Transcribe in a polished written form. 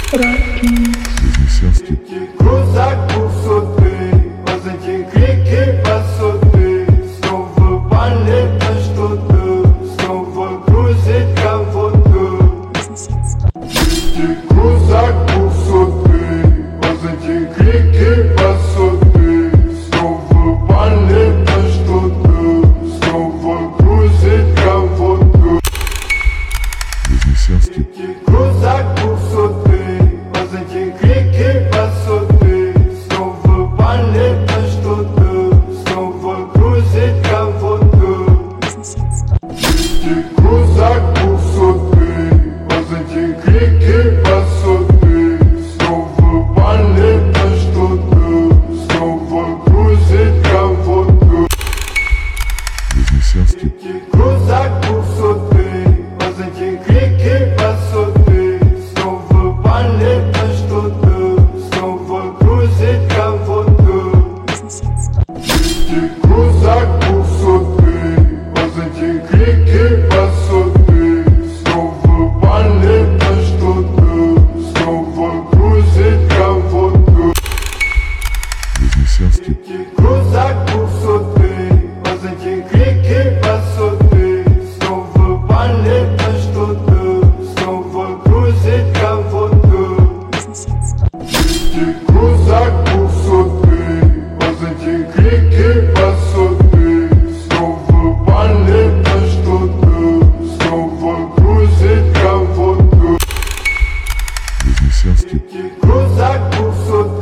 Вознесенский. Крузак высоты, позади крики высоты. Снова палит на что-то, снова грузит кого-то. Крузак высоты, позади крики высоты. Снова палит на что-то, снова грузит кого-то. Вознесенский. Крузак высоты, позади крики высоты. Снова палит на что-то, снова грузит кого-то. Крузак высоты, позади крики высоты. Снова палит на что-то, снова грузит кого-то. Вознесенский. Крузак высоты, позади крики высоты. Снова палит на что-то, снова грузит кого-то. Крузак высоты, позади крики высоты. Снова палит на что-то, снова грузит кого-то. Вознесенский. Крузак высоты, позади крики высоты. Снова палит на что-то, снова грузит кого-то. Крузак высоты, позади крики высоты. Снова палит на что-то, снова грузит кого-то. Вознесенский. Крузак высоты.